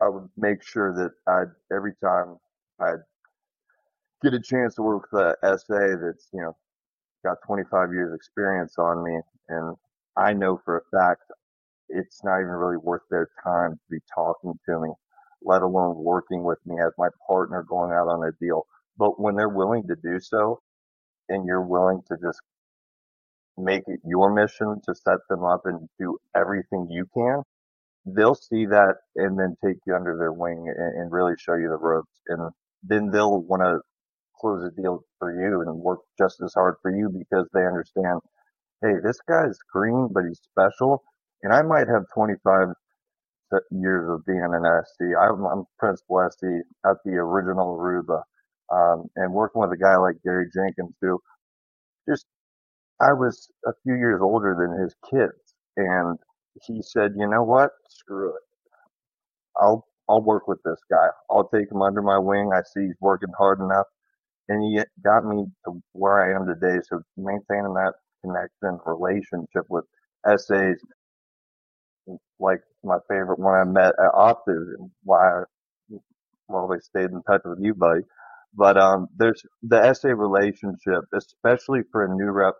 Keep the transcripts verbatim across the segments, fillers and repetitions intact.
I would make sure that I every time I get a chance to work with a S A that's, you know, got twenty-five years experience on me, and I know for a fact it's not even really worth their time to be talking to me, let alone working with me as my partner going out on a deal. But when they're willing to do so, and you're willing to just make it your mission to set them up and do everything you can, they'll see that and then take you under their wing and, and really show you the ropes. And then they'll want to close a deal for you and work just as hard for you because they understand, hey, this guy's green, but he's special. And I might have twenty-five years of being an S C. I'm, I'm principal S C at the original Aruba. Um, and working with a guy like Gary Jenkins, who just, I was a few years older than his kids. And he said, you know what? Screw it. I'll, I'll work with this guy. I'll take him under my wing. I see he's working hard enough. And he got me to where I am today. So maintaining that connection, relationship with S As, like my favorite one I met at Optiv, and why I well they stayed in touch with you, buddy. But um, there's the S A relationship, especially for a new rep.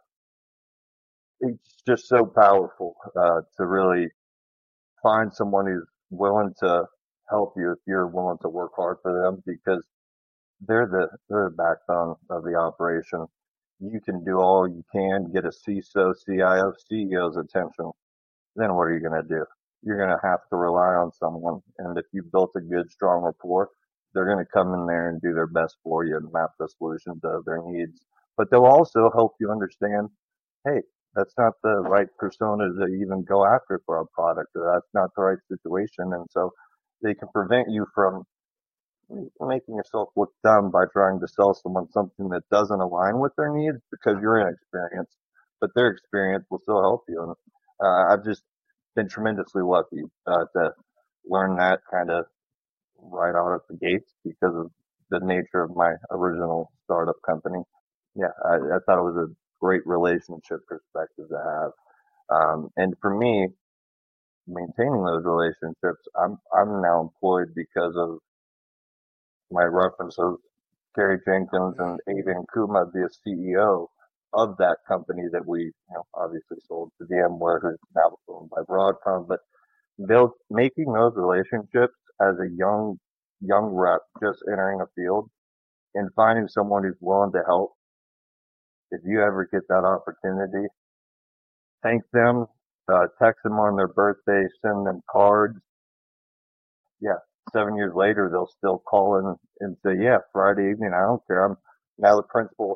It's just so powerful uh, to really find someone who's willing to help you if you're willing to work hard for them because they're the they're the backbone of the operation. You can do all you can, get a C I S O, C I O, C E O's attention. Then what are you going to do? You're going to have to rely on someone. And if you've built a good, strong rapport, they're going to come in there and do their best for you and map the solution to their needs. But they'll also help you understand, hey, that's not the right persona to even go after for a product, or that's not the right situation. And so they can prevent you from making yourself look dumb by trying to sell someone something that doesn't align with their needs because you're inexperienced, but their experience will still help you. And uh, I've just been tremendously lucky uh, to learn that kind of right out of the gates because of the nature of my original startup company. Yeah, I, I thought it was a great relationship perspective to have. Um, and for me, maintaining those relationships, I'm I'm now employed because of my reference of Gary Jenkins and Adrian Kuma, the C E O of that company that we, you know, obviously sold to VMware, who's now owned by Broadcom. But they'll making those relationships as a young young rep just entering a field and finding someone who's willing to help. If you ever get that opportunity, thank them, uh, text them on their birthday, send them cards. Yeah, seven years later, they'll still call in and say, yeah, Friday evening, I don't care. I'm now the principal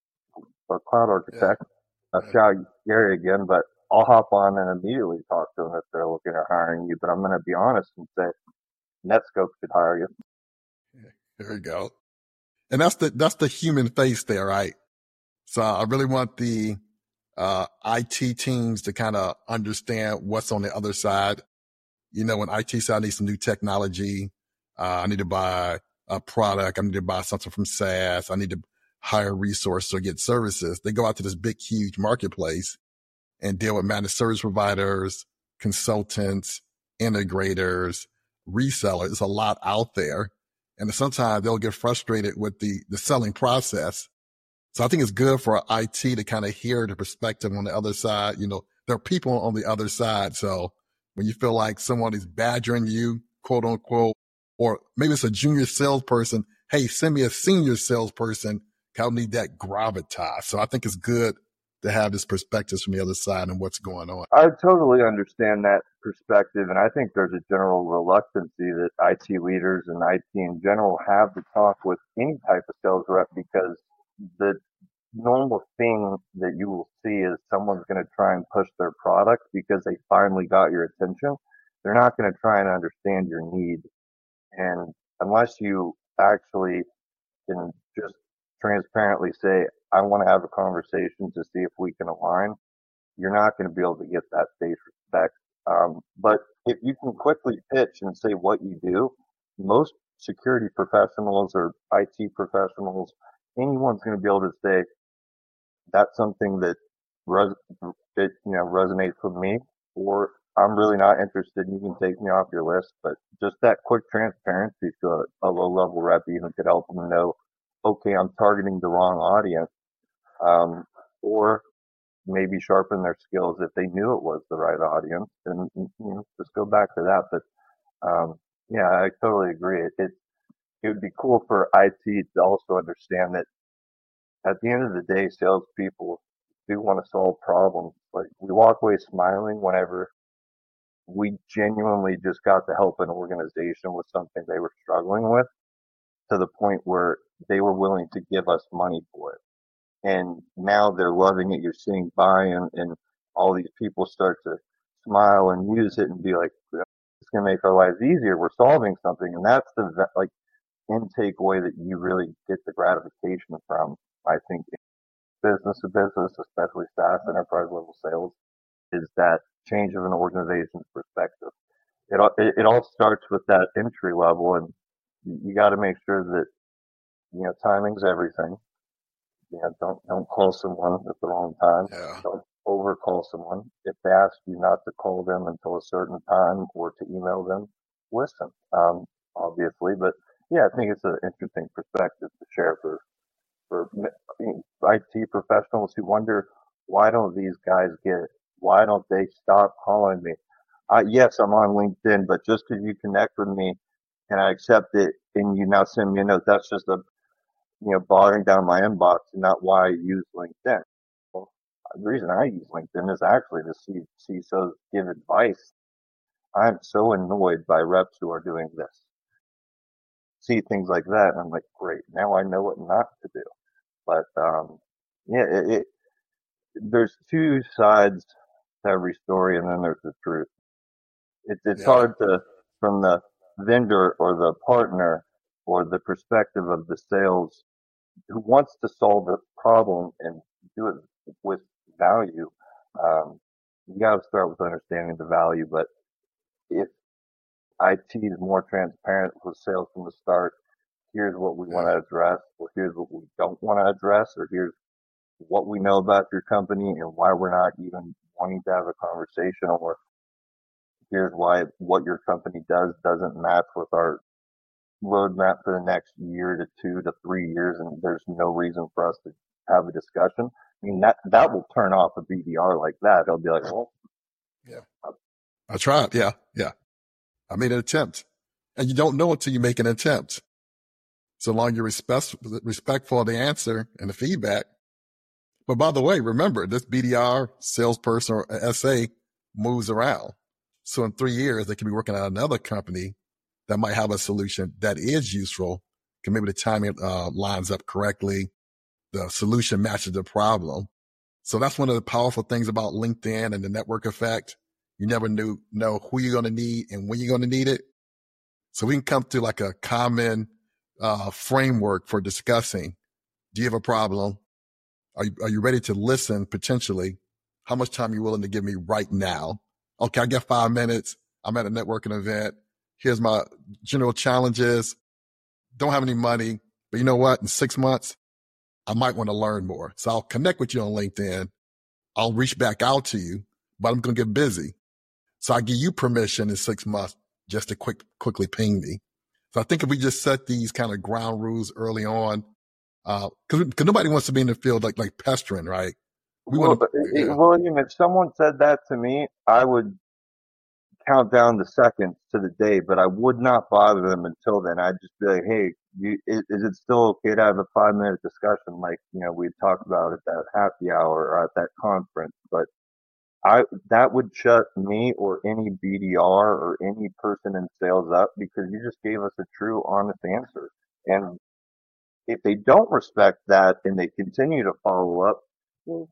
or cloud Yeah. architect. I'll Yeah. shout Gary again, but I'll hop on and immediately talk to them if they're looking at hiring you. But I'm going to be honest and say Netscope should hire you. Yeah. There you go. And that's the, that's the human face there, right? So I really want the, uh, I T teams to kind of understand what's on the other side. You know, when I T side needs some new technology, uh, I need to buy a product. I need to buy something from SaaS. I need to hire resources or get services. They go out to this big, huge marketplace and deal with managed service providers, consultants, integrators, resellers. There's a lot out there. And sometimes they'll get frustrated with the, the selling process. So I think it's good for I T to kind of hear the perspective on the other side. You know, there are people on the other side. So when you feel like someone is badgering you, quote unquote, or maybe it's a junior salesperson, hey, send me a senior salesperson. I'll need that gravitas. So I think it's good to have this perspective from the other side and what's going on. I totally understand that perspective, and I think there's a general reluctancy that I T leaders and I T in general have to talk with any type of sales rep because the normal thing that you will see is someone's going to try and push their product because they finally got your attention. They're not going to try and understand your need. And unless you actually can just transparently say, I want to have a conversation to see if we can align, you're not going to be able to get that face respect. Um, but if you can quickly pitch and say what you do, most security professionals or I T professionals, anyone's going to be able to say, that's something that res- it, you know resonates with me, or I'm really not interested. You can take me off your list, but just that quick transparency to a, a low level rep even could help them know, okay, I'm targeting the wrong audience, um, or maybe sharpen their skills if they knew it was the right audience, and you know, just go back to that. But um, yeah, I totally agree. It, it it would be cool for I T to also understand that at the end of the day, salespeople do want to solve problems. Like we walk away smiling whenever we genuinely just got to help an organization with something they were struggling with to the point where they were willing to give us money for it. And now they're loving it. You're seeing buy-in, and all these people start to smile and use it and be like, it's going to make our lives easier. We're solving something. And that's the like intake way that you really get the gratification from, I think, business to business, especially SaaS enterprise level sales, is that change of an organization's perspective. It all, it, it all starts with that entry level, and you, you got to make sure that, you know, timing's everything. You know, don't don't call someone at the wrong time. Yeah. Don't over call someone. If they ask you not to call them until a certain time or to email them, listen. Um, obviously, but yeah, I think it's an interesting perspective to share for for I T professionals who wonder, why don't these guys get it? Why don't they stop calling me? Uh, yes, I'm on LinkedIn, but just because you connect with me and I accept it and you now send me a note, that's just a, you know, bothering down my inbox and not why I use LinkedIn. Well, the reason I use LinkedIn is actually to see C I S Os give advice. I'm so annoyed by reps who are doing this. See things like that, and I'm like, great, now I know what not to do. But um, yeah, it, it, there's two sides to every story, and then there's the truth. It's it's Yeah. hard to, from the vendor or the partner or the perspective of the sales who wants to solve a problem and do it with value. Um, you got to start with understanding the value. But if I T is more transparent with sales from the start, here's what we want Yeah. to address, or here's what we don't want to address, or here's what we know about your company and why we're not even wanting to have a conversation, or here's why what your company does doesn't match with our roadmap for the next year to two to three years, and there's no reason for us to have a discussion. I mean, that that will turn off a B D R like that. They'll be like, well, Yeah. I tried. Yeah. Yeah. I made an attempt, and you don't know until you make an attempt. So long you're respect, respectful of the answer and the feedback. But by the way, remember this B D R salesperson or S A moves around. So in three years, they could be working at another company that might have a solution that is useful. Can maybe the timing uh, lines up correctly. The solution matches the problem. So that's one of the powerful things about LinkedIn and the network effect. You never knew, know who you're going to need and when you're going to need it. So we can come to like a common uh, framework for discussing. Do you have a problem? Are you, are you ready to listen potentially? How much time are you willing to give me right now? Okay, I got five minutes. I'm at a networking event. Here's my general challenges. Don't have any money, but you know what? In six months, I might want to learn more. So I'll connect with you on LinkedIn. I'll reach back out to you, but I'm going to get busy. So I give you permission in six months just to quick, quickly ping me. So I think if we just set these kind of ground rules early on, uh, cause, cause nobody wants to be in the field like, like pestering, right? We well, want to, it, yeah, William, if someone said that to me, I would count down the seconds to the day, but I would not bother them until then. I'd just be like, hey, you, is, is it still okay to have a five minute discussion like, you know, we talked about at that happy hour or at that conference? But I that would shut me or any B D R or any person in sales up, because you just gave us a true, honest answer. And if they don't respect that and they continue to follow up, well,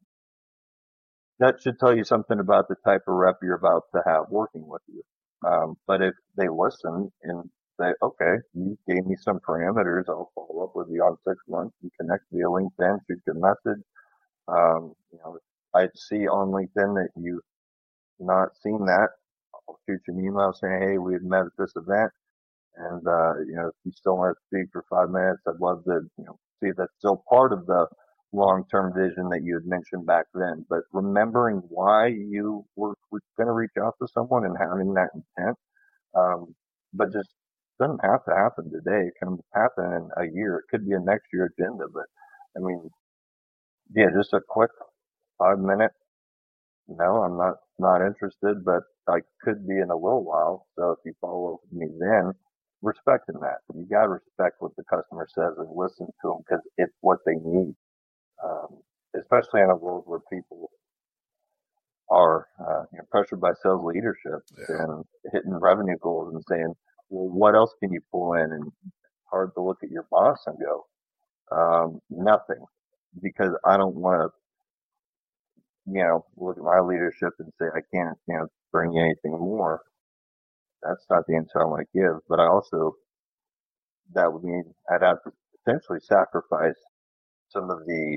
that should tell you something about the type of rep you're about to have working with you. Um, but if they listen and say, okay, you gave me some parameters, I'll follow up with you on six months. You connect via LinkedIn, shoot your message. Um, you know, I see on LinkedIn that you've not seen that. I'll shoot you an email saying, hey, we had met at this event. And, uh, you know, if you still want to speak for five minutes, I'd love to, you know, see if that's still part of the long-term vision that you had mentioned back then, but remembering why you were, were going to reach out to someone and having that intent, um, but just doesn't have to happen today. It can happen in a year. It could be a next year agenda, but I mean, yeah, just a quick five minute. No, I'm not not interested, but I could be in a little while. So if you follow up with me then, respecting that, you got to respect what the customer says and listen to them because it's what they need. Um, especially in a world where people are uh, you know, pressured by sales leadership Yeah. and hitting revenue goals and saying, well, what else can you pull in? And it's hard to look at your boss and go, um, nothing, because I don't want to, you know, look at my leadership and say, I can't, you know, bring you anything more. That's not the answer I want to give. But I also, that would mean I'd have to potentially sacrifice some of the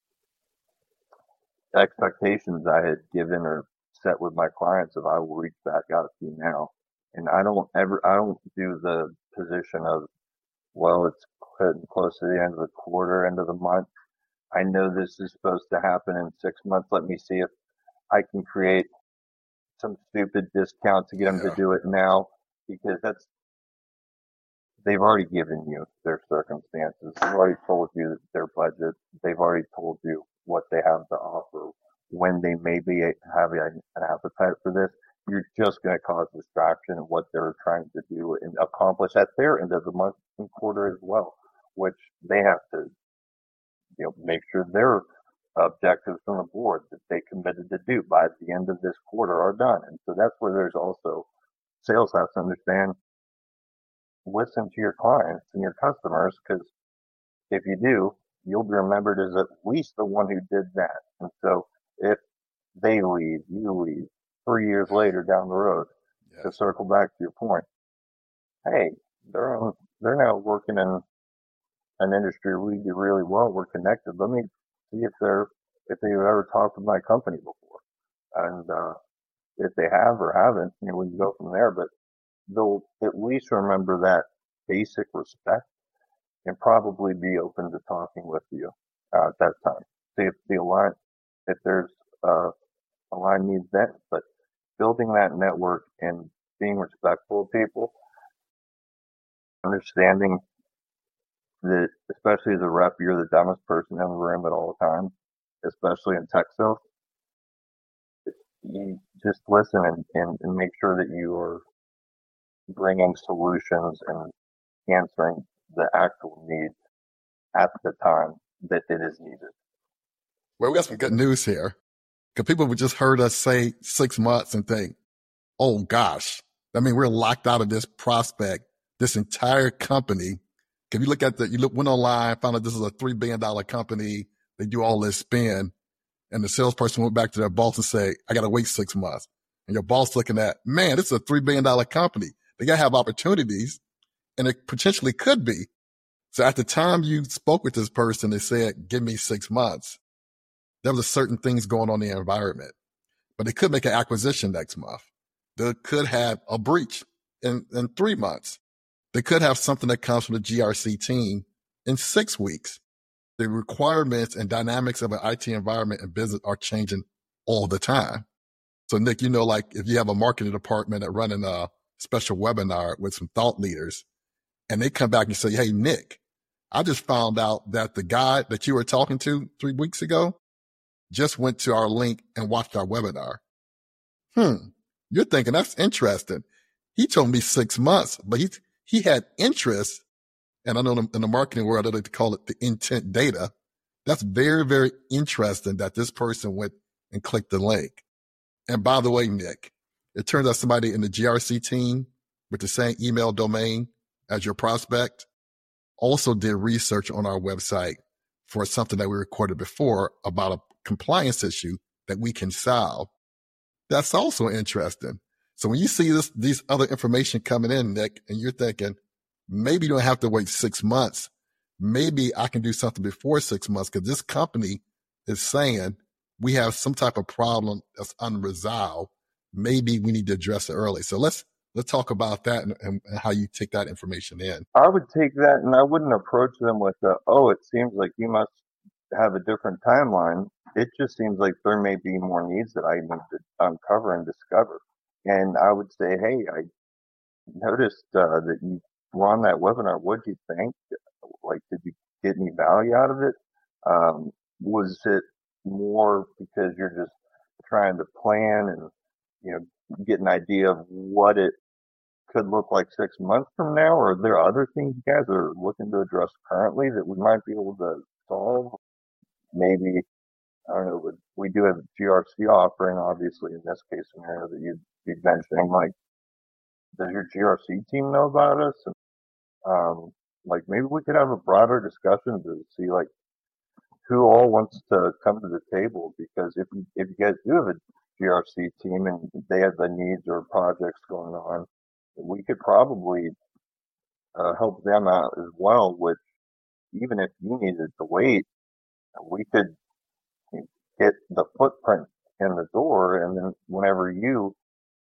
expectations I had given or set with my clients of I will reach back out to you now. And I don't ever, I don't do the position of, well, it's getting close to the end of the quarter, end of the month. I know this is supposed to happen in six months. Let me see if I can create some stupid discount to get them to Yeah. do it now, because that's, they've already given you their circumstances. They've already told you their budget. They've already told you what they have to offer, when they may be having an appetite for this. You're just going to cause distraction in what they're trying to do and accomplish at their end of the month and quarter as well, which they have to, you know, make sure their objectives from the board that they committed to do by the end of this quarter are done. And so that's where there's also sales has to understand, listen to your clients and your customers, because if you do, you'll be remembered as at least the one who did that. And so if they leave, you leave three years later down the road, to Yes. circle back to your point, hey, they're on, they're now working in an industry we do really well. We're connected. Let me see if they're if they've ever talked with my company before, and uh, if they have or haven't, you know, we can go from there. But they'll at least remember that basic respect and probably be open to talking with you uh, at that time. See if the align, if there's uh, a line needs that, but building that network and being respectful of people, understanding that, especially as a rep, you're the dumbest person in the room at all times, especially in tech sales. You just listen and, and, and make sure that you are bringing solutions and answering the actual need at the time that it is needed. Well, we got some good news here, because people would just heard us say six months and think, oh gosh, I mean, we're locked out of this prospect, this entire company. If you look at the, you look, went online, found out this is a three billion dollars company, they do all this spend, and the salesperson went back to their boss and say, I got to wait six months. And your boss looking at, man, this is a three billion dollars company. They got to have opportunities, and it potentially could be. So at the time you spoke with this person, they said, give me six months. There was certain things going on in the environment, but they could make an acquisition next month. They could have a breach in, in three months. They could have something that comes from the G R C team in six weeks. The requirements and dynamics of an I T environment and business are changing all the time. So Nick, you know, like if you have a marketing department that running a special webinar with some thought leaders, and they come back and say, hey, Nick, I just found out that the guy that you were talking to three weeks ago just went to our link and watched our webinar. Hmm. You're thinking that's interesting. He told me six months, but he, he had interest. And I know in the marketing world, they like to call it the intent data. That's very, very interesting that this person went and clicked the link. And by the way, Nick, it turns out somebody in the G R C team with the same email domain as your prospect also did research on our website for something that we recorded before about a compliance issue that we can solve. That's also interesting. So when you see this, these other information coming in, Nick, and you're thinking, maybe you don't have to wait six months. Maybe I can do something before six months because this company is saying we have some type of problem that's unresolved. Maybe we need to address it early. So let's let's talk about that and, and how you take that information in. I would take that and I wouldn't approach them with, a, oh, it seems like you must have a different timeline. It just seems like there may be more needs that I need to uncover and discover. And I would say, hey, I noticed uh, that you were on that webinar. What did you think? Like, did you get any value out of it? Um, was it more because you're just trying to plan and, you know, get an idea of what it could look like six months from now? Or are there other things you guys are looking to address currently that we might be able to solve? Maybe, I don't know, but we do have a G R C offering, obviously, in this case scenario that you'd be mentioning. Like, does your G R C team know about us? And, um, like, maybe we could have a broader discussion to see, like, who all wants to come to the table. Because if you, if you guys do have a G R C team and they have the needs or projects going on, we could probably uh, help them out as well. Which, even if you needed to wait, we could get the footprint in the door, and then whenever you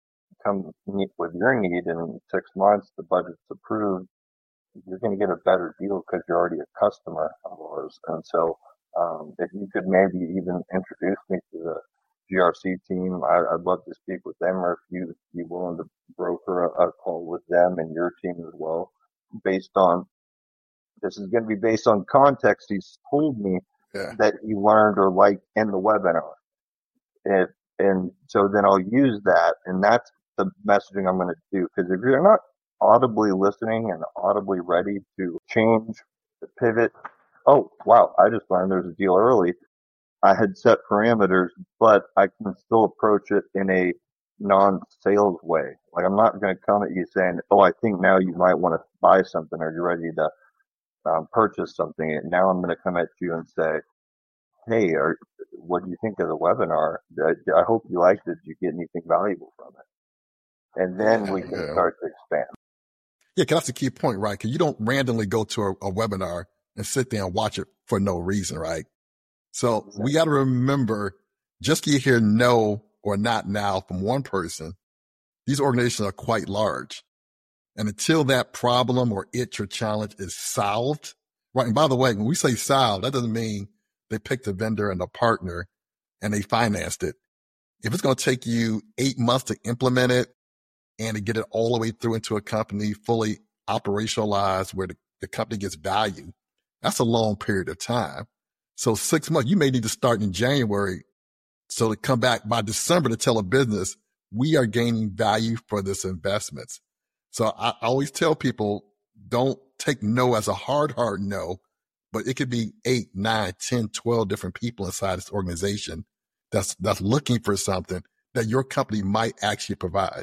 come meet with your need in six months, the budget's approved, you're going to get a better deal because you're already a customer of ours. And so, um, if you could maybe even introduce me to the G R C team, I, I'd love to speak with them, or if you be willing to broker a, a call with them and your team as well, based on, this is going to be based on context he's told me yeah. that he learned or liked in the webinar. And, and so then I'll use that, and that's the messaging I'm going to do. Because if you're not audibly listening and audibly ready to change, to pivot, oh, wow, I just learned there's a deal early. I had set parameters, but I can still approach it in a non-sales way. Like, I'm not going to come at you saying, oh, I think now you might want to buy something, or you're ready to um, purchase something. And now I'm going to come at you and say, hey, are, what do you think of the webinar? I, I hope you liked it. Did you get anything valuable from it? And then we can yeah. start to expand. Yeah, because that's the key point, right? Because you don't randomly go to a, a webinar and sit there and watch it for no reason, right? So exactly. We got to remember, just because you hear no or not now from one person, these organizations are quite large. And until that problem or itch or challenge is solved, right? And by the way, when we say solved, that doesn't mean they picked a vendor and a partner and they financed it. If it's going to take you eight months to implement it and to get it all the way through into a company fully operationalized where the, the company gets value, that's a long period of time. So six months, you may need to start in January. So to come back by December to tell a business, we are gaining value for this investments. So I always tell people, don't take no as a hard, hard no, but it could be eight, nine, ten, twelve different people inside this organization that's, that's looking for something that your company might actually provide.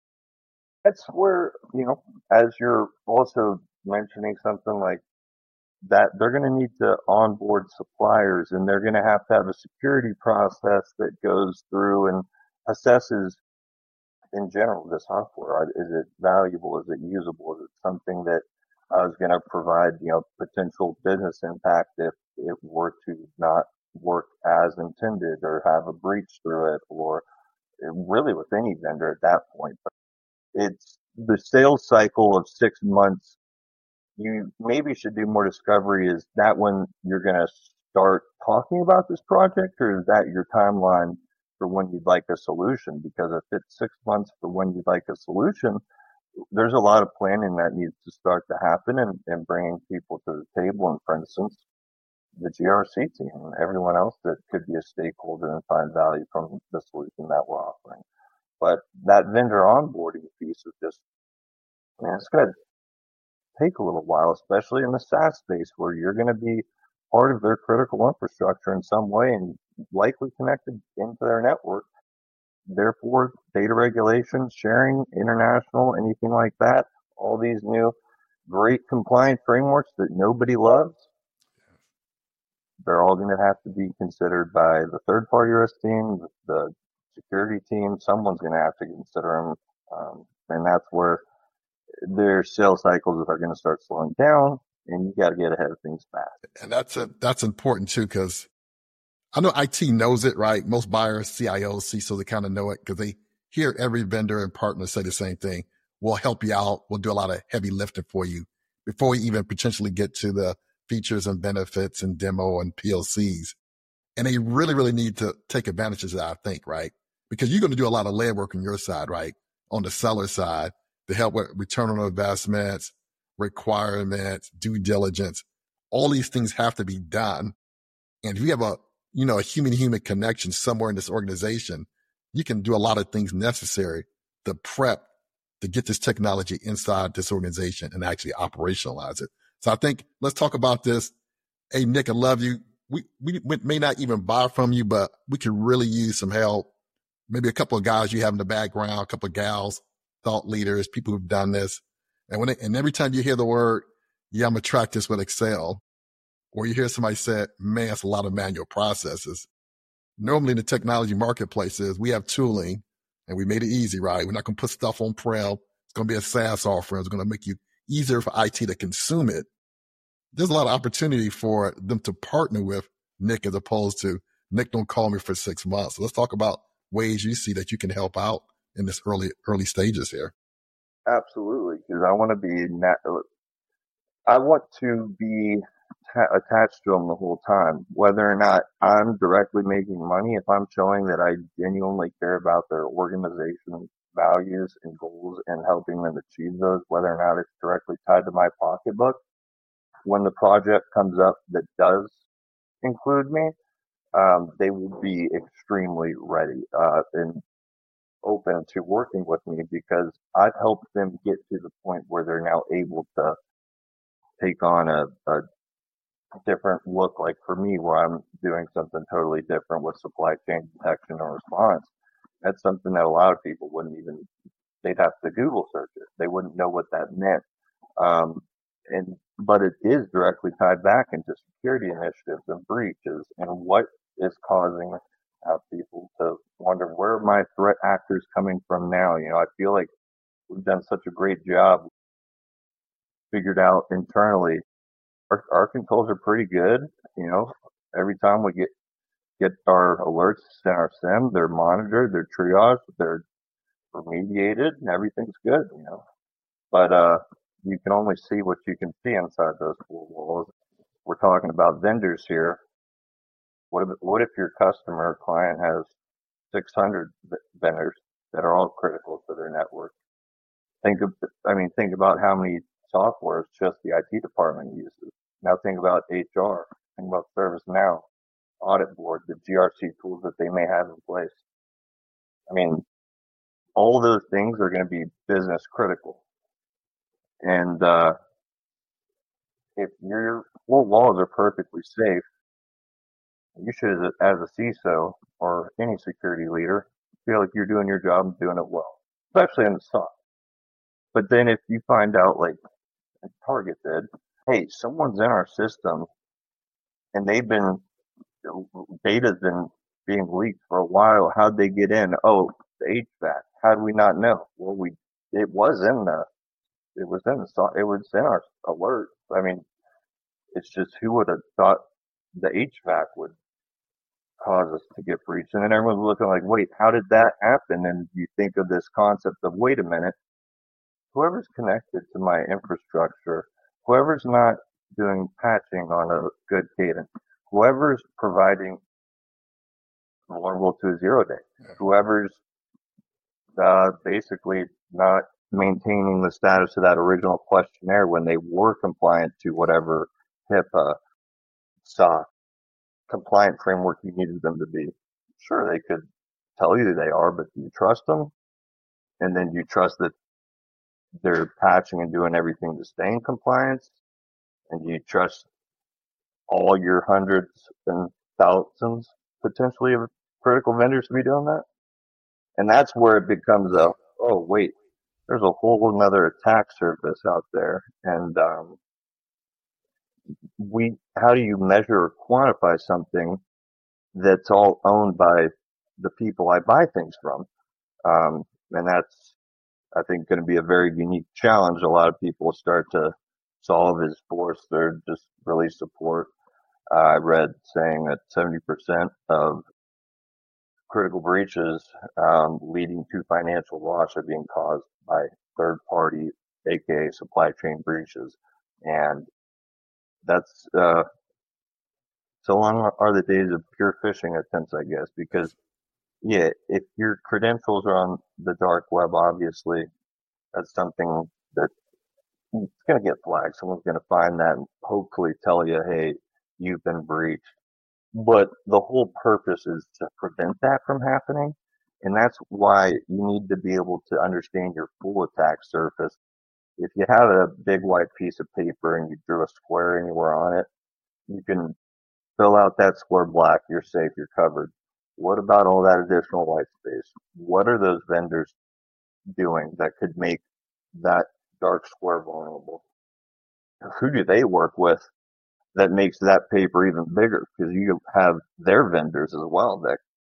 That's where, you know, as you're also mentioning something like that, they're going to need to onboard suppliers, and they're going to have to have a security process that goes through and assesses in general the software. Is it valuable? Is it usable? Is it something that uh, is going to provide, you know, potential business impact if it were to not work as intended or have a breach through it, or really with any vendor at that point. But it's the sales cycle of six months. You maybe should do more discovery. Is that when you're going to start talking about this project, or is that your timeline for when you'd like a solution? Because if it's six months for when you'd like a solution, there's a lot of planning that needs to start to happen, and, and bringing people to the table. And for instance, the G R C team and everyone else that could be a stakeholder and find value from the solution that we're offering. But that vendor onboarding piece is just, man, it's going to take a little while, especially in the SaaS space where you're going to be part of their critical infrastructure in some way and likely connected into their network. Therefore, data regulations, sharing, international, anything like that, all these new great compliant frameworks that nobody loves, they're all going to have to be considered by the third-party risk team, the security team. Someone's going to have to consider them, um, and that's where their sales cycles are going to start slowing down, and you got to get ahead of things fast. And that's a, that's important too, because I know I T knows it, right? Most buyers, C I Os, C I S Os, they kind of know it because they hear every vendor and partner say the same thing. We'll help you out. We'll do a lot of heavy lifting for you before we even potentially get to the features and benefits and demo and P L Cs. And they really, really need to take advantages of that, I think, right? Because you're going to do a lot of legwork on your side, right? On the seller side to help with return on investments, requirements, due diligence. All these things have to be done. And if you have a, you know, a human-human connection somewhere in this organization, you can do a lot of things necessary to prep to get this technology inside this organization and actually operationalize it. So I think let's talk about this. Hey, Nick, I love you. We, we may not even buy from you, but we could really use some help. Maybe a couple of guys you have in the background, a couple of gals, thought leaders, people who've done this. And when it, and every time you hear the word, yeah, I'm going to track this with Excel, or you hear somebody say, man, it's a lot of manual processes. Normally in the technology marketplaces, we have tooling and we made it easy, right? We're not going to put stuff on prem. It's going to be a SaaS offering. It's going to make you easier for I T to consume it. There's a lot of opportunity for them to partner with Nick as opposed to Nick, don't call me for six months. So let's talk about ways you see that you can help out in this early, early stages here. Absolutely. Because I want to be, nat- I want to be ta- attached to them the whole time, whether or not I'm directly making money. If I'm showing that I genuinely care about their organization values and goals and helping them achieve those, whether or not it's directly tied to my pocketbook, when the project comes up that does include me, um, they will be extremely ready uh, and open to working with me because I've helped them get to the point where they're now able to take on a, a different look. Like for me, where I'm doing something totally different with supply chain detection or response. That's something that a lot of people wouldn't even, they'd have to Google search it. They wouldn't know what that meant. Um, and, but it is directly tied back into security initiatives and breaches and what is causing uh, people to wonder where are my threat actors coming from now. You know, I feel like we've done such a great job figured out internally. Our, our controls are pretty good. You know, every time we get, get our alerts in our SIEM, they're monitored, they're triaged, they're remediated, and everything's good, you know. But, uh, you can only see what you can see inside those four walls. We're talking about vendors here. What if, what if your customer or client has six hundred vendors that are all critical to their network? Think of, I mean, think about how many softwares just the I T department uses. Now think about H R, think about ServiceNow, Audit Board, the G R C tools that they may have in place. I mean, all those things are going to be business critical. And, uh, if your four walls are perfectly safe, you should, as a C I S O or any security leader, feel like you're doing your job and doing it well, especially in the S O C. But then if you find out, like Target did, hey, someone's in our system and they've been, data's been being leaked for a while. How'd they get in? Oh, the H V A C. How'd we not know? Well, we, it was in the, it was in the, it was in our alert. I mean, it's just who would have thought the H V A C would cause us to get breached? And then everyone's looking like, wait, how did that happen? And you think of this concept of, wait a minute, whoever's connected to my infrastructure, whoever's not doing patching on a good cadence, whoever's providing vulnerable to a zero day, whoever's uh, basically not maintaining the status of that original questionnaire when they were compliant to whatever HIPAA, S O C, compliant framework you needed them to be. Sure, they could tell you they are, but do you trust them? And then do you trust that they're patching and doing everything to stay in compliance? And do you trust all your hundreds and thousands potentially of critical vendors to be doing that? And that's where it becomes a, oh, wait, there's a whole another attack surface out there. And, um, we, how do you measure or quantify something that's all owned by the people I buy things from? Um, and that's, I think, going to be a very unique challenge. A lot of people start to solve is force their just release support. Uh, I read saying that seventy percent of critical breaches um, leading to financial loss are being caused by third party, aka supply chain breaches. And that's, uh, so long are the days of pure phishing attempts, I guess, because yeah, if your credentials are on the dark web, obviously that's something that it's going to get flagged. Someone's going to find that and hopefully tell you, hey, you've been breached. But the whole purpose is to prevent that from happening. And that's why you need to be able to understand your full attack surface. If you have a big white piece of paper and you drew a square anywhere on it, you can fill out that square black. You're safe. You're covered. What about all that additional white space? What are those vendors doing that could make that dark square vulnerable? Who do they work with that makes that paper even bigger? Because you have their vendors as well that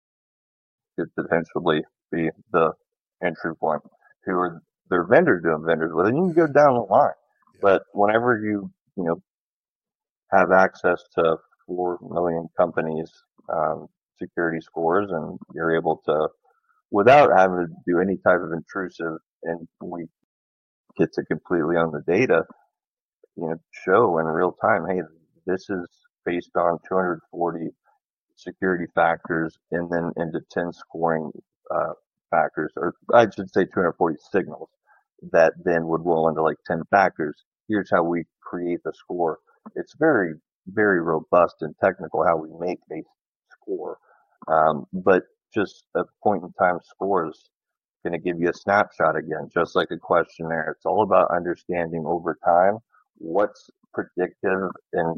could potentially be the entry point. Who are their vendors doing vendors with? And you can go down the line. Yeah. But whenever you, you know, have access to four million companies' um, security scores and you're able to, without having to do any type of intrusive, and we get to completely own the data, you know, show in real time, hey, this is based on two hundred forty security factors and then into ten scoring uh, factors, or I should say two hundred forty signals that then would roll into like ten factors. Here's how we create the score. It's very, very robust and technical how we make a score. Um, but just a point in time score is going to give you a snapshot again, just like a questionnaire. It's all about understanding over time what's predictive and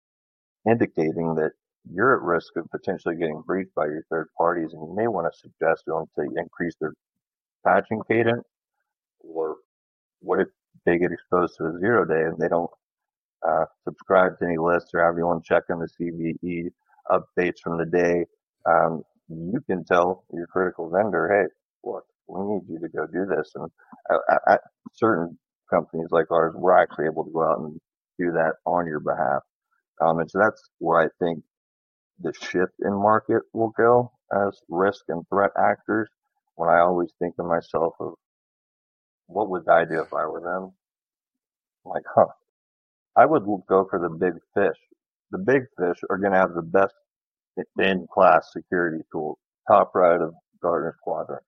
indicating that you're at risk of potentially getting breached by your third parties, and you may want to suggest to them to increase their patching cadence, or what if they get exposed to a zero day and they don't uh, subscribe to any lists or everyone checking the C V E updates from the day? Um, you can tell your critical vendor, hey, look, we need you to go do this. And at certain companies like ours, we're actually able to go out and do that on your behalf. Um, and so that's where I think the shift in market will go as risk and threat actors. When I always think to myself of what would I do if I were them? I'm like, huh, I would go for the big fish. The big fish are going to have the best in-class security tools, top right of Gartner's quadrant.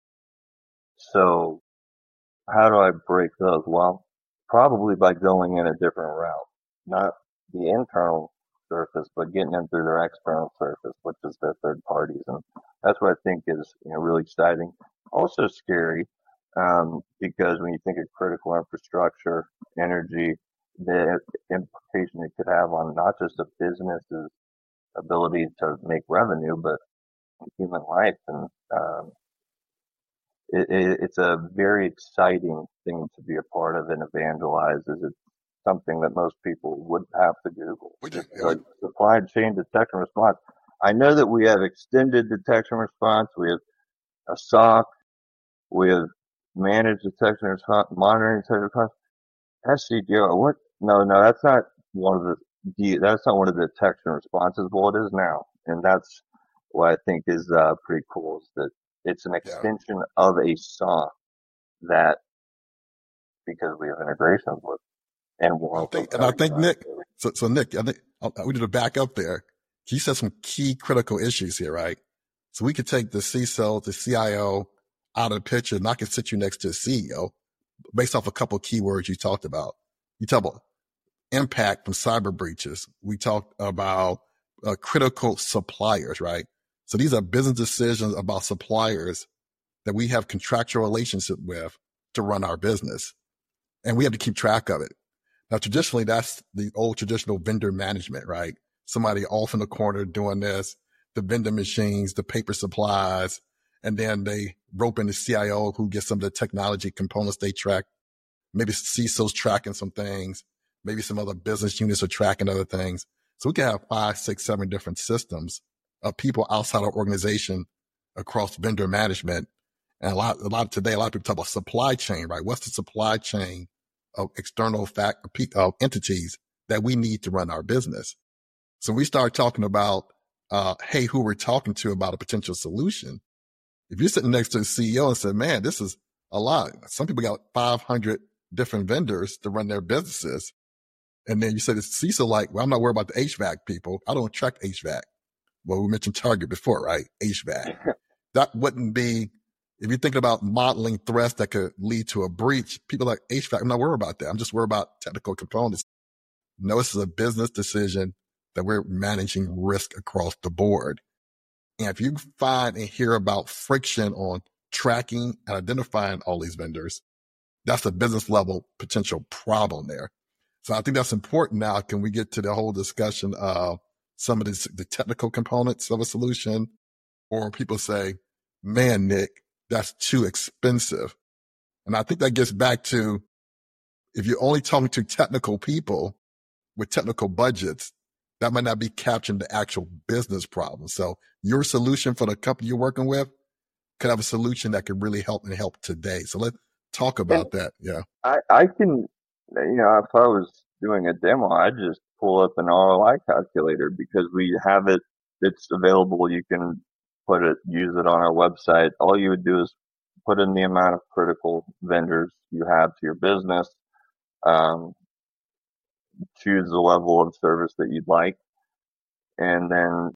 So how do I break those? Well, probably by going in a different route, not the internal surface, but getting in through their external surface, which is their third parties. And that's what I think is, you know, really exciting. Also scary, um, because when you think of critical infrastructure, energy, the implication it could have on not just a business's ability to make revenue, but human life. And um, it, it, it's a very exciting thing to be a part of and evangelize. Is it something that most people would have to Google? We do. It's Yeah, we, like supply chain detection response. I know that we have extended detection response. We have a S O C. We have managed detection response, monitoring detection response. S C D O. What? No, no, that's not one of the. That's not one of the detection responses. Well, it is now, and that's what I think is uh, pretty cool. Is that it's an yeah. extension of a S O C that, because we have integrations with, and we'll I help them think, and I cover think Nick. that. So, so Nick, I think uh, we need to back up there. You said some key critical issues here, right? So we could take the C I S O, the C I O out of the picture, and I can sit you next to the C E O based off a couple of keywords you talked about. You talk about impact from cyber breaches. We talked about uh, critical suppliers, right? So these are business decisions about suppliers that we have contractual relationship with to run our business. And we have to keep track of it. Now, traditionally, that's the old traditional vendor management, right? Somebody off in the corner doing this, the vendor machines, the paper supplies, and then they rope in the C I O who gets some of the technology components they track. Maybe C I S O's tracking some things. Maybe some other business units are tracking other things. So we can have five, six, seven different systems of people outside our organization across vendor management. And a lot, a lot of today, a lot of people talk about supply chain, right? What's the supply chain of external fact, uh, entities that we need to run our business? So we start talking about, uh, hey, who we're talking to about a potential solution. If you're sitting next to the C E O and say, man, this is a lot. Some people got five hundred different vendors to run their businesses. And then you say to Cecil, like, well, I'm not worried about the H V A C people. I don't attract H V A C. Well, we mentioned Target before, right? H V A C. That wouldn't be, if you're thinking about modeling threats that could lead to a breach, people like H V A C, I'm not worried about that. I'm just worried about technical components. No, this is a business decision that we're managing risk across the board. And if you find and hear about friction on tracking and identifying all these vendors, that's a business level potential problem there. So I think that's important. Now, can we get to the whole discussion of some of this, the technical components of a solution? Or people say, man, Nick, that's too expensive. And I think that gets back to, if you're only talking to technical people with technical budgets, that might not be capturing the actual business problem. So your solution for the company you're working with could have a solution that could really help and help today. So let's talk about And that. Yeah. I, I can, you know, if I was doing a demo, I'd just pull up an R O I calculator because we have it. It's available. You can put it, use it on our website. All you would do is put in the amount of critical vendors you have to your business, um, choose the level of service that you'd like, and then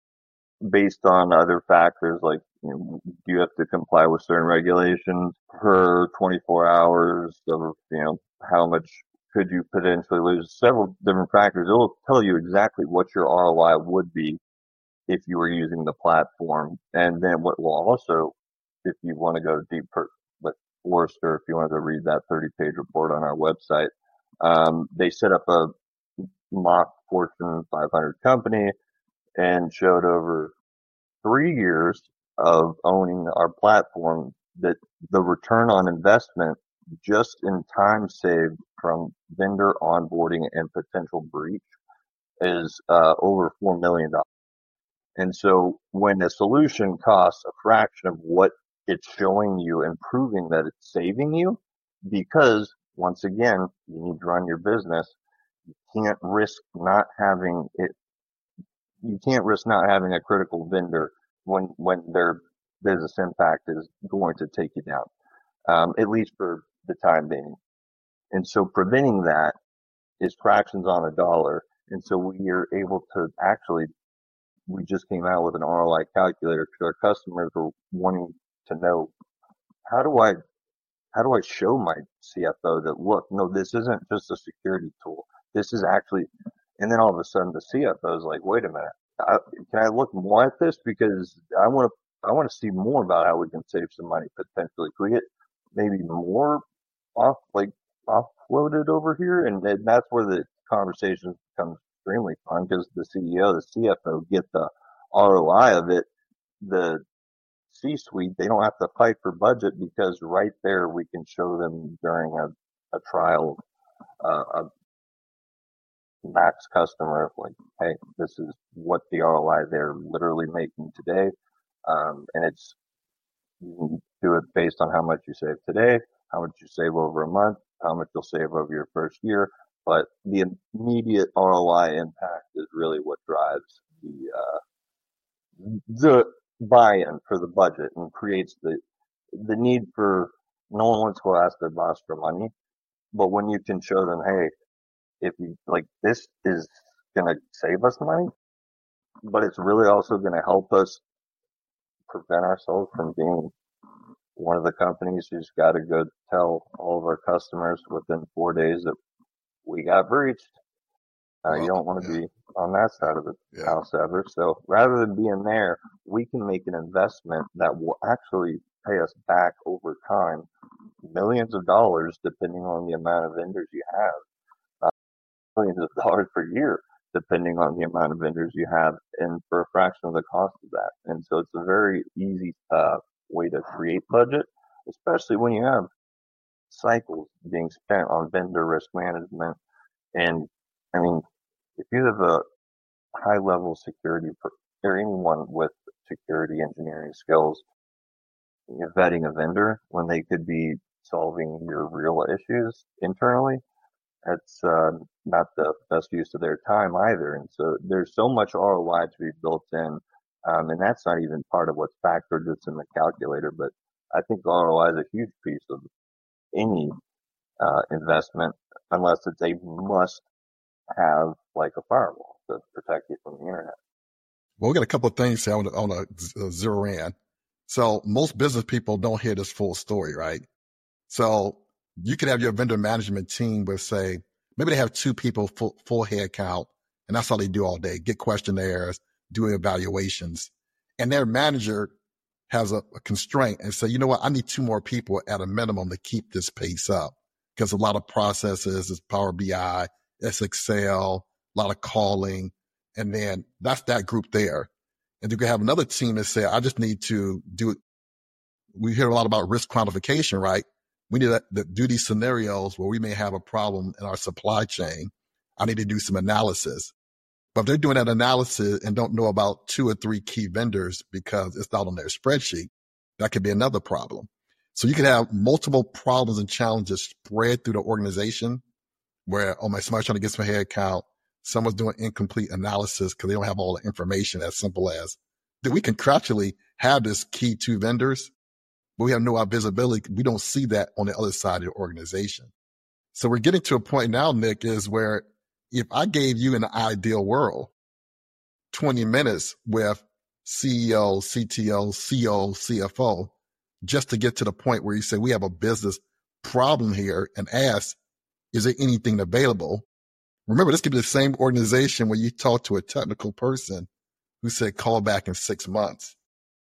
based on other factors like, you know, do you have to comply with certain regulations per twenty-four hours of, you know, how much could you potentially lose? Several different factors. It'll tell you exactly what your R O I would be if you were using the platform. And then what will also, if you want to go deep per, with Forrester, if you wanted to read that thirty page report on our website, um, they set up a mock Fortune five hundred company and showed over three years of owning our platform that the return on investment just in time saved from vendor onboarding and potential breach is uh, over four million dollars. And so when a solution costs a fraction of what it's showing you and proving that it's saving you, because once again, you need to run your business, you can't risk not having it you can't risk not having a critical vendor when when their business impact is going to take you down, um, at least for the time being. And so preventing that is fractions on a dollar. And so we are able to actually, we just came out with an R O I calculator because our customers were wanting to know, how do I how do I show my C F O that, look, no, this isn't just a security tool. This is actually, and then all of a sudden the C F O is like, wait a minute, I, can I look more at this? Because I want to, I want to see more about how we can save some money potentially. Can we get maybe more off, like offloaded over here? And then that's where the conversation becomes extremely fun because the C E O, the C F O get the R O I of it. The C-suite, they don't have to fight for budget because right there we can show them during a, a trial, uh, a max customer, like, hey, this is what the R O I they're literally making today. Um, and it's, you can do it based on how much you save today, how much you save over a month, how much you'll save over your first year. But the immediate R O I impact is really what drives the, uh, the buy-in for the budget and creates the the need for, no one wants to go ask their boss for money, but when you can show them, hey, if you like, this is gonna save us money, but it's really also gonna help us prevent ourselves from being one of the companies who's got to go tell all of our customers within four days that we got breached. Uh, you Well, don't want to yeah, be on that side of the yeah. house ever. So rather than being there, we can make an investment that will actually pay us back over time, millions of dollars, depending on the amount of vendors you have, uh, millions of dollars per year, depending on the amount of vendors you have, and for a fraction of the cost of that. And so it's a very easy uh, way to create budget, especially when you have cycles being spent on vendor risk management. And I mean, if you have a high level security or anyone with security engineering skills, you're vetting a vendor when they could be solving your real issues internally, that's uh, not the best use of their time either. And so there's so much R O I to be built in, um, and that's not even part of what's factored that's in the calculator. But I think R O I is a huge piece of any uh, investment, unless it's a must have like a firewall to protect you from the internet. Well, we got a couple of things here I want to, I want to zero in. So most business people don't hear this full story, right? So you could have your vendor management team with, say, maybe they have two people full, full head count, and that's all they do all day, get questionnaires, do evaluations. And their manager has a, a constraint and say, you know what, I need two more people at a minimum to keep this pace up. Because a lot of processes is Power B I, it's Excel, a lot of calling. And then that's that group there. And you can have another team that say, I just need to do it. We hear a lot about risk quantification, right? We need to, to do these scenarios where we may have a problem in our supply chain. I need to do some analysis. But if they're doing that analysis and don't know about two or three key vendors because it's not on their spreadsheet, that could be another problem. So you could have multiple problems and challenges spread through the organization where, oh my, somebody's trying to get some head count. Someone's doing incomplete analysis because they don't have all the information, as simple as that we contractually have this key two vendors, but we have no visibility. We don't see that on the other side of the organization. So we're getting to a point now, Nick, is where if I gave you in the ideal world twenty minutes with C E O, C T O, C O, C F O, just to get to the point where you say, we have a business problem here, and ask, is there anything available? Remember, this could be the same organization where you talk to a technical person who said, call back in six months.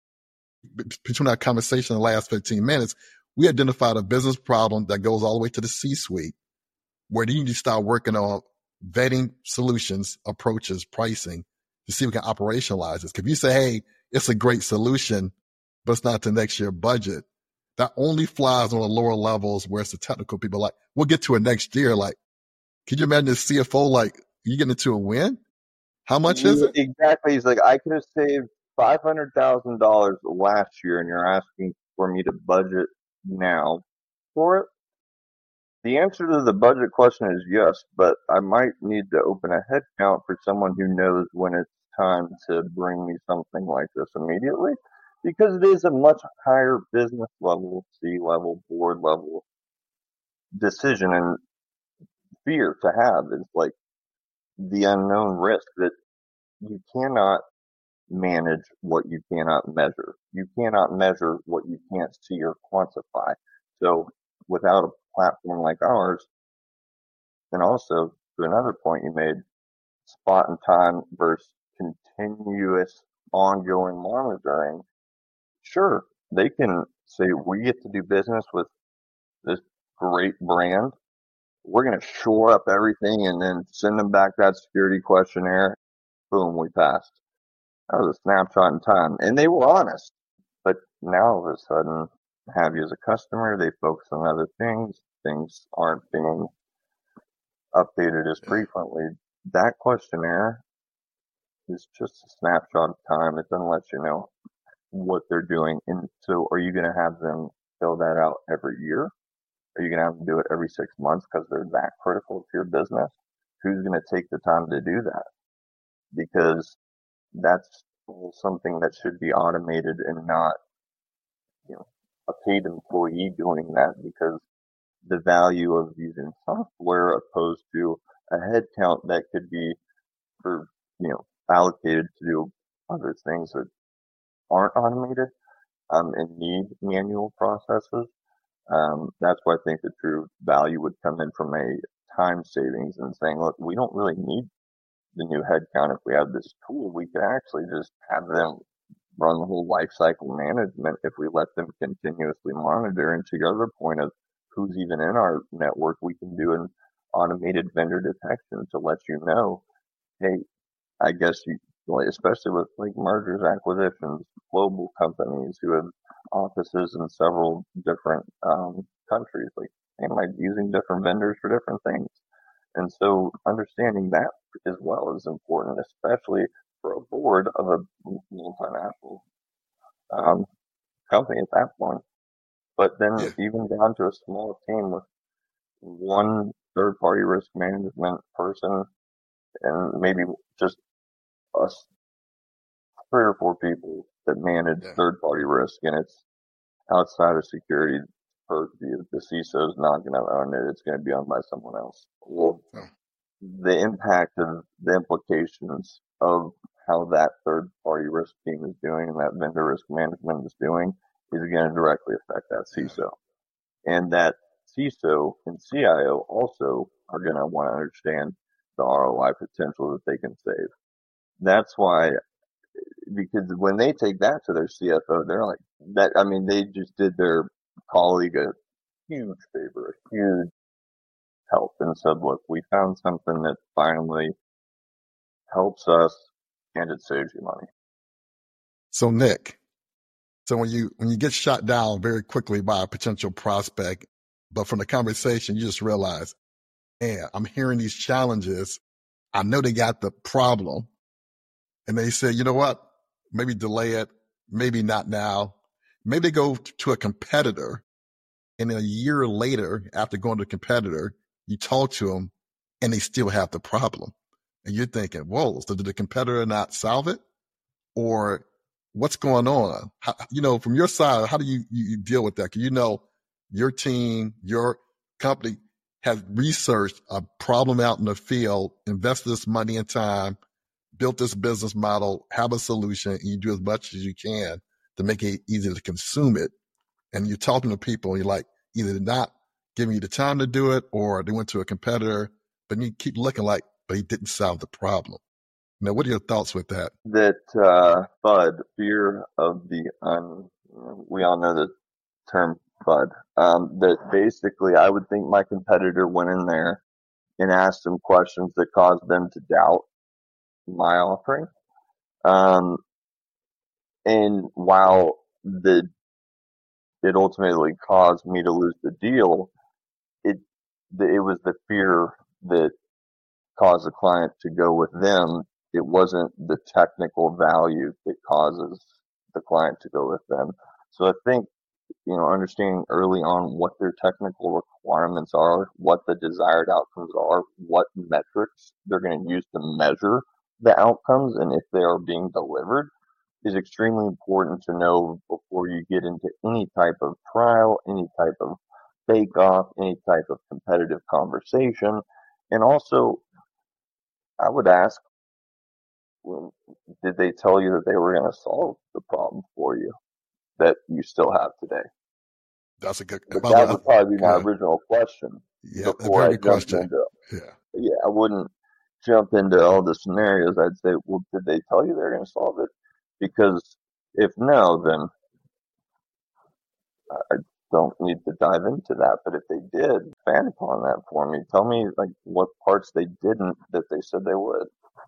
Between that conversation in the last fifteen minutes, we identified a business problem that goes all the way to the C-suite, where you need to start working on vetting solutions, approaches, pricing to see if we can operationalize this. If you say, hey, it's a great solution, but it's not to next year budget, that only flies on the lower levels where it's the technical people like, we'll get to it next year. Like, can you imagine the C F O, like, you getting into a win? How much is it? Exactly. He's like, I could have saved five hundred thousand dollars last year, and you're asking for me to budget now for it? The answer to the budget question is yes, but I might need to open a head count for someone who knows when it's time to bring me something like this immediately, because it is a much higher business level, C level, board level decision and fear to have is like the unknown risk that you cannot manage what you cannot measure. You cannot measure what you can't see or quantify. So without a platform like ours, and also to another point you made, spot and time versus continuous ongoing monitoring, sure, they can say, we get to do business with this great brand. We're going to shore up everything and then send them back that security questionnaire. Boom, we passed. That was a snapshot in time. And they were honest. But now all of a sudden, have you as a customer, they focus on other things. Things aren't being updated as frequently. That questionnaire is just a snapshot of time. It doesn't let you know what they're doing. And so are you going to have them fill that out every year? Are you going to have them do it every six months because they're that critical to your business? Who's going to take the time to do that? Because that's something that should be automated and not, you know, a paid employee doing that, because the value of using software opposed to a headcount that could be for, you know, allocated to do other things that aren't automated um, and need manual processes. Um, that's why I think the true value would come in from a time savings and saying, look, we don't really need the new headcount. If we have this tool, we can actually just have them run the whole life cycle management if we let them continuously monitor. And to your other point of who's even in our network, we can do an automated vendor detection to let you know, hey, I guess you, especially with like mergers, acquisitions, global companies who have offices in several different um, countries, like they might be using different vendors for different things. And so understanding that as well is important, especially for a board of a multinational um, company at that point. But then Yeah. even down to a small team with one third party risk management person and maybe just us three or four people that manage Yeah. third party risk, and it's outside of security purview. The C I S O is not going to own it. It's going to be owned by someone else. Well, Oh. the impact of the implications of how that third party risk team is doing and that vendor risk management is doing is going to directly affect that C I S O. And that C I S O and C I O also are going to want to understand the R O I potential that they can save. That's why, because when they take that to their C F O, they're like, that, I mean, they just did their colleague a huge favor, a huge help, and said, look, we found something that finally helps us and it saves you money. So Nick, so when you when you get shot down very quickly by a potential prospect, but from the conversation you just realize, man, I'm hearing these challenges. I know they got the problem. And they say, you know what? Maybe delay it. Maybe not now. Maybe they go to a competitor. And a year later, after going to a competitor, you talk to them and they still have the problem. And you're thinking, whoa, so did the competitor not solve it? Or what's going on? How, you know, from your side, how do you, you, you deal with that? Because you know, your team, your company has researched a problem out in the field, invested this money and time, built this business model, have a solution, and you do as much as you can to make it easy to consume it. And you're talking to people, and you're like, either they're not giving you the time to do it, or they went to a competitor, but you keep looking like, but he didn't solve the problem. Now, what are your thoughts with that? That uh, FUD, fear of the un, we all know the term FUD. Um, that basically, I would think my competitor went in there and asked some questions that caused them to doubt my offering. Um, and while the it ultimately caused me to lose the deal, it it was the fear that caused the client to go with them. It wasn't the technical value that causes the client to go with them. So I think, you know, understanding early on what their technical requirements are, what the desired outcomes are, what metrics they're going to use to measure the outcomes, and if they are being delivered, is extremely important to know before you get into any type of trial, any type of bake off, any type of competitive conversation. And also, I would ask, well, did they tell you that they were going to solve the problem for you that you still have today? That's a good. But that would probably be my good. original question. Yeah, before I jumped question. into. Yeah, yeah, I wouldn't jump into all the scenarios. I'd say, well, did they tell you they're going to solve it? Because if no, then I don't need to dive into that. But if they did, expand upon that for me. Tell me like what parts they didn't that they said they would.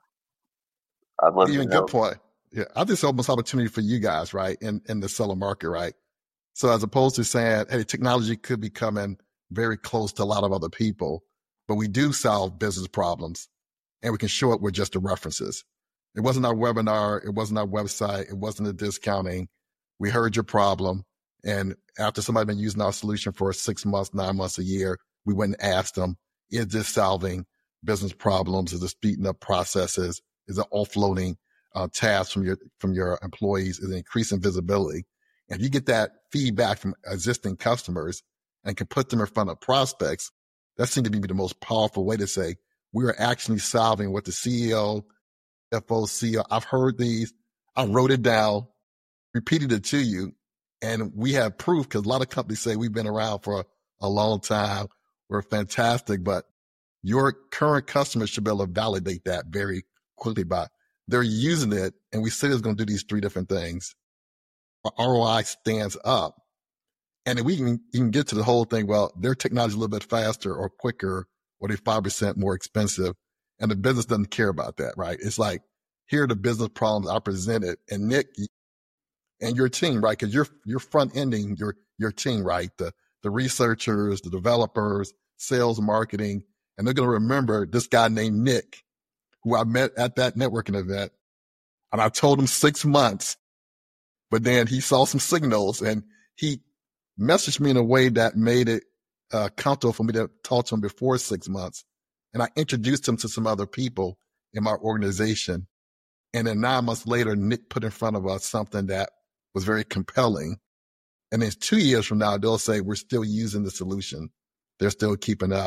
I'd love even to know. Good point. Yeah, I think it's almost opportunity for you guys, right, in in the seller market, right? So as opposed to saying, hey, technology could be coming very close to a lot of other people, but we do solve business problems, and we can show it with just the references. It wasn't our webinar. It wasn't our website. It wasn't the discounting. We heard your problem. And after somebody been using our solution for six months, nine months, a year, we went and asked them, is this solving business problems? Is it speeding up processes? Is it offloading uh, tasks from your from your employees? Is it increasing visibility? And if you get that feedback from existing customers and can put them in front of prospects, that seems to be the most powerful way to say, we are actually solving what the C E O, F O, C E O, I've heard these, I wrote it down, repeated it to you, and we have proof because a lot of companies say we've been around for a, a long time, we're fantastic, but your current customers should be able to validate that very quickly by they're using it, and we said it's going to do these three different things. Our R O I stands up, and then we can, you can get to the whole thing, well, their technology is a little bit faster or quicker, or they're five percent more expensive, and the business doesn't care about that, right? It's like, here are the business problems I presented, and Nick and your team, right? Because you're you're front ending your your team, right? The the researchers, the developers, sales, marketing, and they're going to remember this guy named Nick, who I met at that networking event, and I told him six months, but then he saw some signals, and he messaged me in a way that made it uh, comfortable for me to talk to him before six months, and I introduced him to some other people in my organization. And then nine months later, Nick put in front of us something that was very compelling. And then two years from now, they'll say, we're still using the solution. They're still keeping up.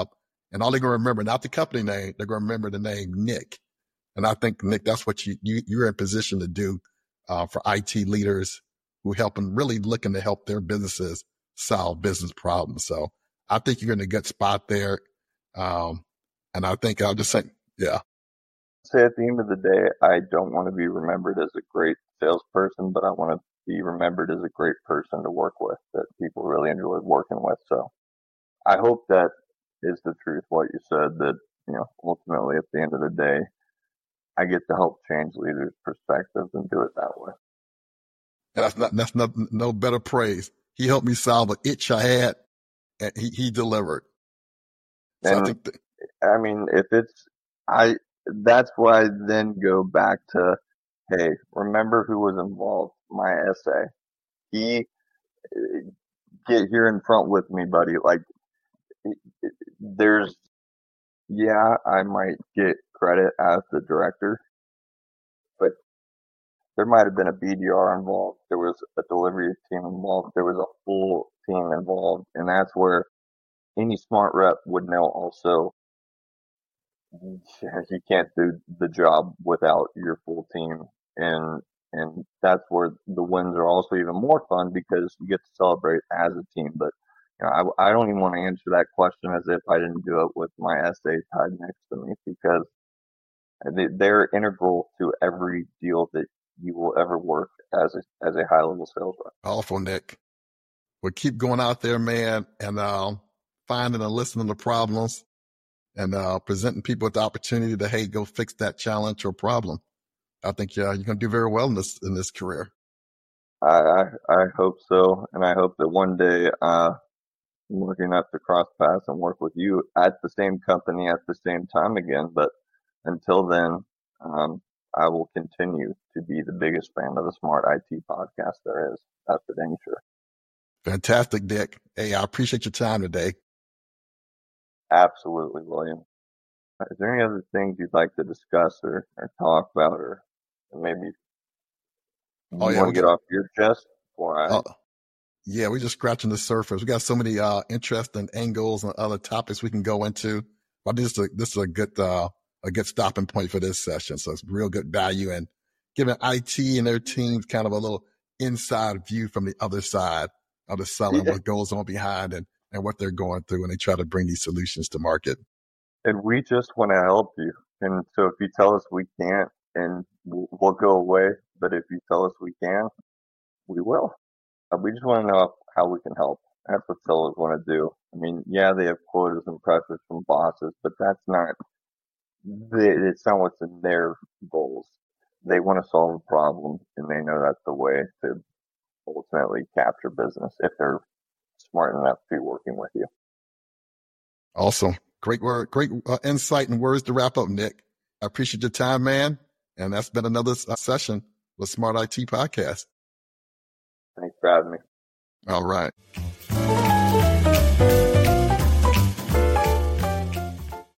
And all they're going to remember, not the company name, they're going to remember the name Nick. And I think, Nick, that's what you, you, you're in position to do uh, for I T leaders who help them really looking to help their businesses solve business problems. So I think you're in a good spot there. Um, and I think I'll just say, yeah. Say at the end of the day, I don't want to be remembered as a great salesperson, but I want to be remembered as a great person to work with that people really enjoy working with. So I hope that is the truth, what you said, that, you know, ultimately at the end of the day, I get to help change leaders' perspectives and do it that way. And that's not, that's not, no better praise. He helped me solve an itch I had, and he, he delivered. So and I think, that, I mean, if it's, I, that's why I then go back to, hey, remember who was involved, my essay. He, get here in front with me, buddy. Like, there's, yeah, I might get credit as the director, but there might have been a B D R involved. There was a delivery team involved. There was a full team involved. And that's where any smart rep would know also you can't do the job without your full team. And, and that's where the wins are also even more fun because you get to celebrate as a team. But you know, I, I don't even want to answer that question as if I didn't do it with my essay tied next to me because they, they're integral to every deal that you will ever work as a, as a high level sales rep. Awful, Nick. Well, keep going out there, man, and uh, finding and listening to problems and uh, presenting people with the opportunity to, hey, go fix that challenge or problem. I think yeah, you're going to do very well in this in this career. I, I I hope so, and I hope that one day uh, I'm lucky enough to cross paths and work with you at the same company at the same time again. But until then, um, I will continue to be the biggest fan of the Smart I T podcast there is. That's for dang sure. Fantastic, Dick. Hey, I appreciate your time today. Absolutely, William. Is there any other things you'd like to discuss or, or talk about, or maybe you oh, yeah, want to get got, off your chest before I? Uh, yeah, we're just scratching the surface. We got so many uh, interesting angles and other topics we can go into. But this is a, this is a good uh, a good stopping point for this session. So it's real good value and giving I T and their teams kind of a little inside view from the other side of the selling, Yeah. what goes on behind and, and what they're going through when they try to bring these solutions to market. And we just want to help you. And so if you tell us we can't, and we'll, we'll go away. But if you tell us we can, we will. Uh, we just want to know how we can help. That's what sellers want to do. I mean, yeah, they have quotas and pressures from bosses, but that's not, they, it's not what's in their goals. They want to solve a problem, and they know that's the way to ultimately capture business if they're smart enough to be working with you. Awesome. Great word, great uh, insight and words to wrap up, Nick. I appreciate your time, man. And that's been another uh, session with Smart I T Podcast. Thanks for having me. All right.